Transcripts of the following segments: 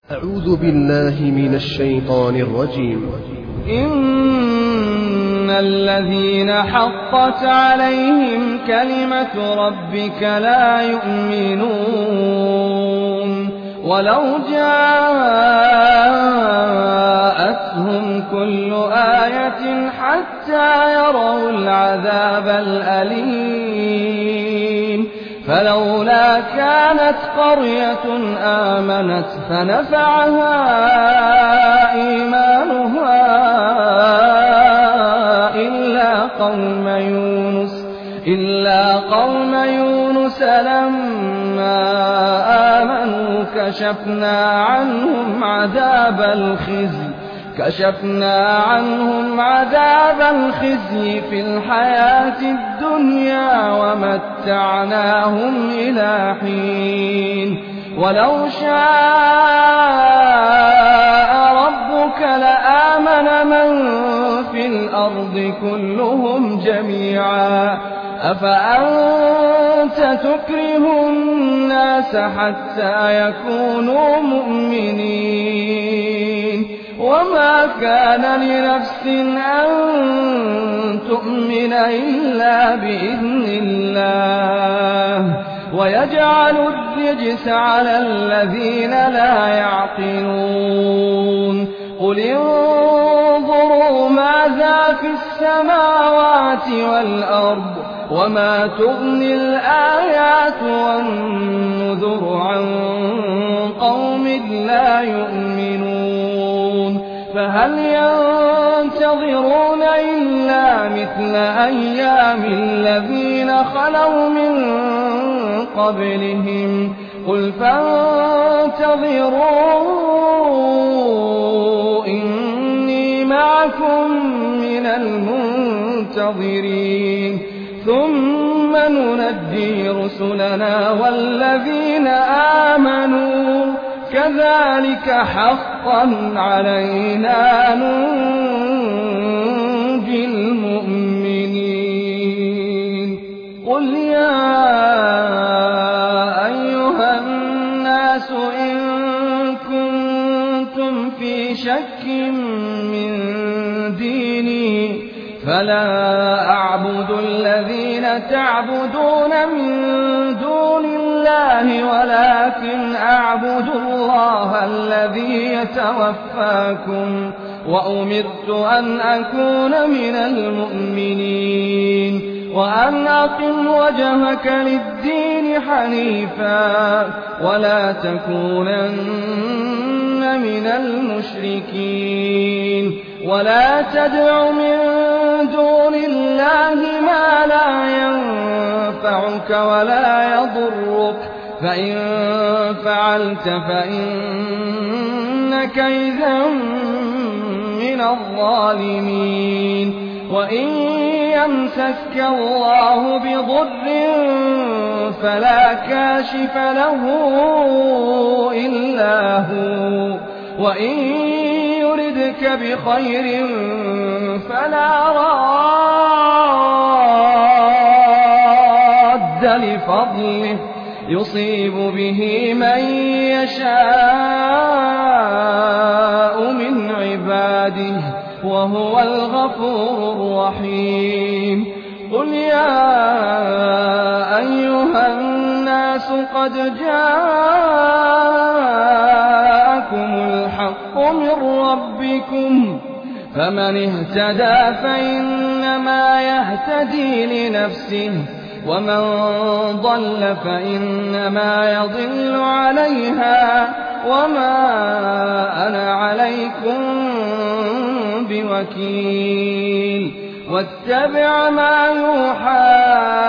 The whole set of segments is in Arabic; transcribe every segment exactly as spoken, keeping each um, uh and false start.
أعوذ بالله من الشيطان الرجيم. إن الذين حقت عليهم كلمة ربك لا يؤمنون ولو جاءتهم كل آية حتى يروا العذاب الأليم فلولا كانت قرية آمنت فنفعها إيمانها إلا قوم يونس إلا قوم يونس لما آمنوا كشفنا عنهم عذاب الخزي كشفنا عنهم عذاب الخزي في الحياة الدنيا ومتعناهم إلى حين ولو شاء ربك لآمن من في الأرض كلهم جميعا أفأنت تكره الناس حتى يكونوا مؤمنين وما كان لنفس أن تؤمن إلا بإذن الله ويجعل الرجس على الذين لا يعقلون قل انظروا ماذا في السماوات والأرض وما تغني الآيات والنذر عن قوم لا يؤمنون فهل ينتظرون إلا مثل أيام الذين خلوا من قبلهم قل فانتظروا إني معكم من المنتظرين ثم ننجي رسلنا والذين آمنوا كذلك حقا علينا ننجي المؤمنين قل يا أيها الناس إن كنتم في شك من ديني فلا أعبد الذين تعبدون من دون الله ولكن أعبد الله الذي يتوفاكم وأمرت أن أكون من المؤمنين وأن أقم وجهك للدين حنيفا ولا تكونن من المشركين ولا تدع من دون الله ما لا ينفعك ولا يضرك فإن فعلت فإنك إذا من الظالمين وإن يمسسك الله بضر فلا كاشف له إلا هو وإن يردك بخير فلا راد لفضله يصيب به من يشاء من عباده وهو الغفور الرحيم قل يا أيها الناس قد جاءكم الحق من ربكم فمن اهتدى فإنما يهتدي لنفسه ومن ضل فإنما يضل عليها وما أنا عليكم بوكيل واتبع ما يوحى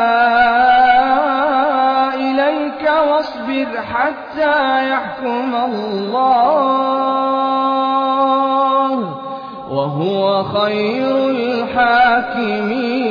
إليك واصبر حتى يحكم الله وهو خير الحاكمين.